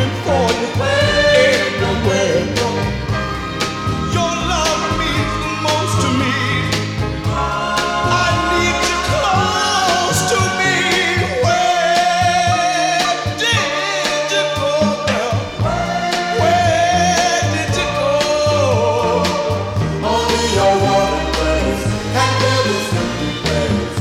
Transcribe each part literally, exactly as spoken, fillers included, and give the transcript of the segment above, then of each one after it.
looking for you everywhere. Your love means the most to me. I need you close to me. Where did you go, girl? Where did you go? Only your warm embrace can fill this empty place.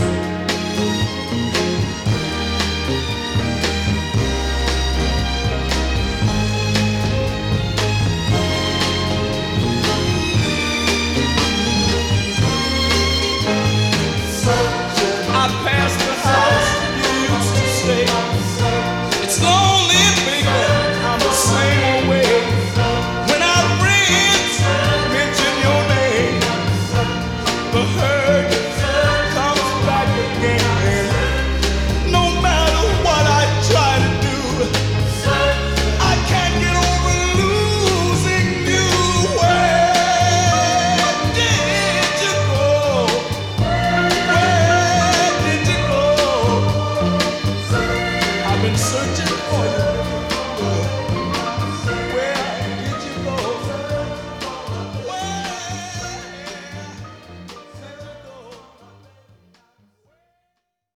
I passed the house you used to stay. It's lonely, baby, I'm the same way. When our friends mention your name, the hurt comes back again. No matter what I try to do, I can't get over losing you. Where did you go? Where did you go? I've been searching for you